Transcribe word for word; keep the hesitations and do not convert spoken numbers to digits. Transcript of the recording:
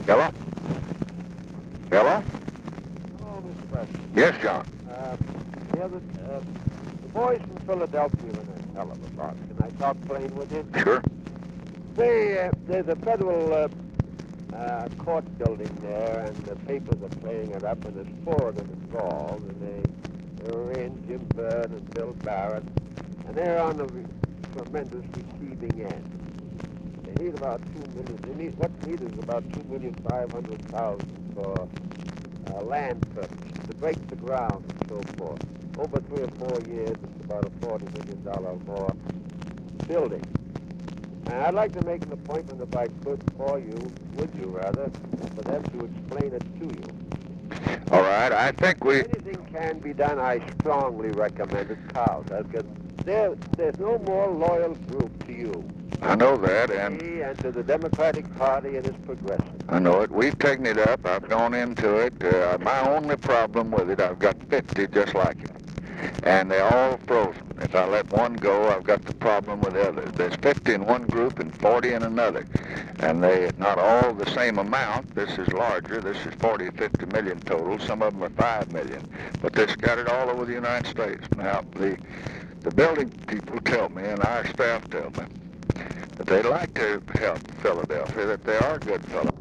Hello? Hello? Hello, Mister President. Yes, John. Uh, the, other, uh, the boys from Philadelphia are in a hell of a lot. Can I talk plain with you? Sure. They, uh, there's a federal uh, uh, court building there, and the papers are playing it up, and there's four of them involved, and they, they're in Jim Byrd and Bill Barrett, and they're on the re- tremendous receiving end. They need about two million. They need what's needed is about two million five hundred thousand for uh, land purchase to break the ground and so forth. Over three or four years, it's about a forty million dollar more building. And I'd like to make an appointment if I could for you, would you rather, for them to explain it to you. All right. I think we... If anything can be done, I strongly recommend it, Carl. Because there, there's no more loyal group to you. I know that, and... Me and to the Democratic Party and its progressive. I know it. We've taken it up. I've gone into it. Uh, my only problem with it, I've got fifty just like it. And they're all frozen. If I let one go, I've got the problem with the others. There's fifty in one group and forty in another. And they not all the same amount. This is larger. This is forty, fifty million total. Some of them are five million. But they're scattered all over the United States. Now, the, the building people tell me, and our staff tell me, that they like to help Philadelphia, that they are good fellows.